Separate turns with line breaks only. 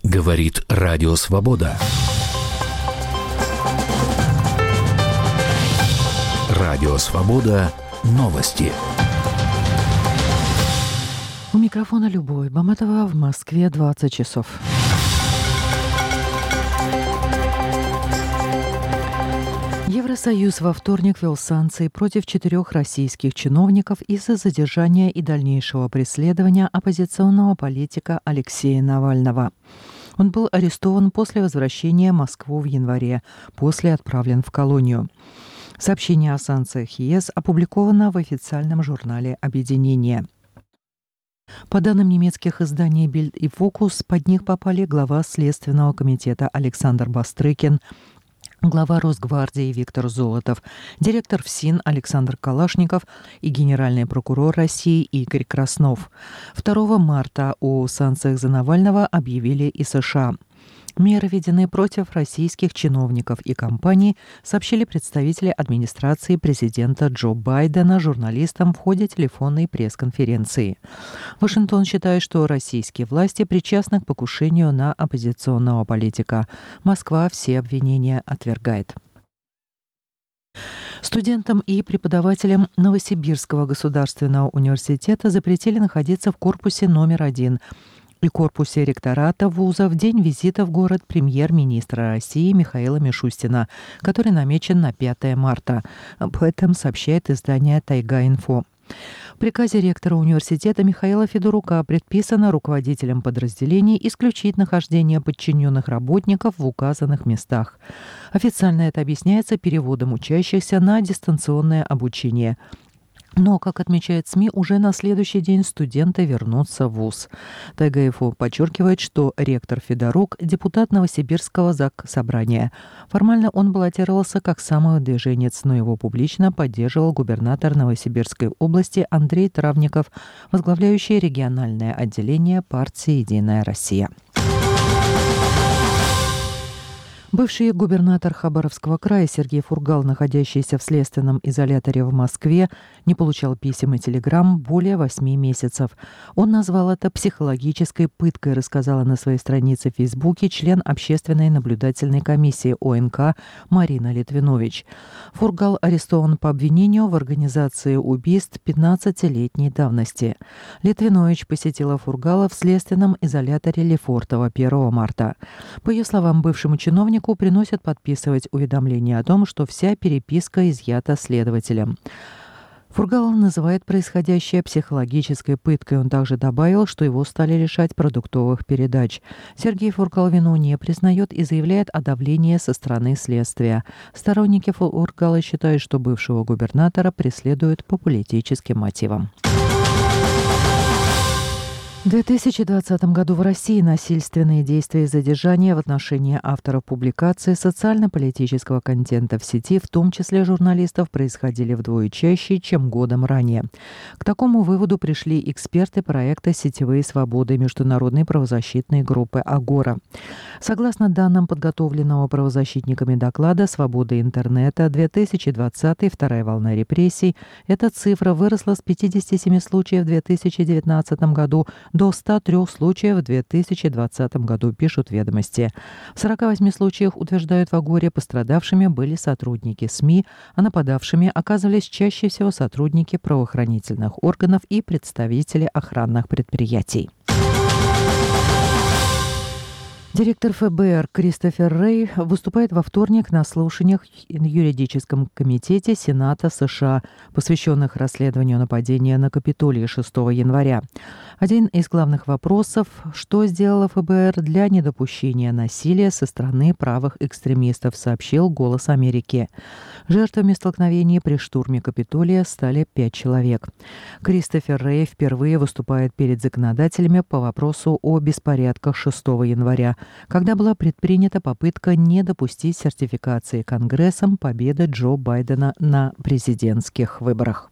Говорит Радио Свобода. Радио Свобода. Новости.
У микрофона Любовь Баматова, в Москве 20 часов. Евросоюз во вторник ввел санкции против 4 российских чиновников из-за задержания и дальнейшего преследования оппозиционного политика Алексея Навального. Он был арестован после возвращения в Москву в январе, после отправлен в колонию. Сообщение о санкциях ЕС опубликовано в официальном журнале Объединения. По данным немецких изданий Bild и Focus, под них попали глава Следственного комитета Александр Бастрыкин, глава Росгвардии Виктор Золотов, директор ФСИН Александр Калашников и генеральный прокурор России Игорь Краснов. 2 марта о санкциях за Навального объявили и США. Меры введены против российских чиновников и компаний, сообщили представители администрации президента Джо Байдена журналистам в ходе телефонной пресс-конференции. Вашингтон считает, что российские власти причастны к покушению на оппозиционного политика. Москва все обвинения отвергает. Студентам и преподавателям Новосибирского государственного университета запретили находиться в корпусе номер 1 и корпусе ректората вуза в день визита в город премьер-министра России Михаила Мишустина, который намечен на 5 марта. Об этом сообщает издание «Тайга-Инфо». В приказе ректора университета Михаила Федорука предписано руководителям подразделений исключить нахождение подчиненных работников в указанных местах. Официально это объясняется переводом учащихся на дистанционное обучение. Но, как отмечает СМИ, уже на следующий день студенты вернутся в вуз. Тайга-Инфо подчеркивает, что ректор Федорук – депутат Новосибирского заксобрания. Формально он баллотировался как самовыдвиженец, но его публично поддерживал губернатор Новосибирской области Андрей Травников, возглавляющий региональное отделение партии «Единая Россия». Бывший губернатор Хабаровского края Сергей Фургал, находящийся в следственном изоляторе в Москве, не получал писем и телеграмм более 8 месяцев. Он назвал это психологической пыткой, рассказала на своей странице в Фейсбуке член Общественной наблюдательной комиссии ОНК Марина Литвинович. Фургал арестован по обвинению в организации убийств 15-летней давности. Литвинович посетила Фургала в следственном изоляторе Лефортово 1 марта. По ее словам, бывшему чиновнику приносят подписывать уведомление о том, что вся переписка изъята следователем. Фургал называет происходящее психологической пыткой. Он также добавил, что его стали лишать продуктовых передач. Сергей Фургал вину не признает и заявляет о давлении со стороны следствия. Сторонники Фургала считают, что бывшего губернатора преследуют по политическим мотивам. В 2020 году в России насильственные действия и задержания в отношении авторов публикаций социально-политического контента в сети, в том числе журналистов, происходили вдвое чаще, чем годом ранее. К такому выводу пришли эксперты проекта «Сетевые свободы» международной правозащитной группы «Агора». Согласно данным подготовленного правозащитниками доклада «Свобода интернета 2020. Вторая волна репрессий», эта цифра выросла с 57 случаев в 2019 году до 103 случаев в 2020 году, пишут «Ведомости». В 48 случаях, утверждают в Агоре, пострадавшими были сотрудники СМИ, а нападавшими оказывались чаще всего сотрудники правоохранительных органов и представители охранных предприятий. Директор ФБР Кристофер Рэй выступает во вторник на слушаниях в юридическом комитете Сената США, посвященных расследованию нападения на Капитолий 6 января. Один из главных вопросов – что сделало ФБР для недопущения насилия со стороны правых экстремистов, сообщил «Голос Америки». Жертвами столкновений при штурме Капитолия стали 5 человек. Кристофер Рэй впервые выступает перед законодателями по вопросу о беспорядках 6 января, когда была предпринята попытка не допустить сертификации Конгрессом победы Джо Байдена на президентских выборах.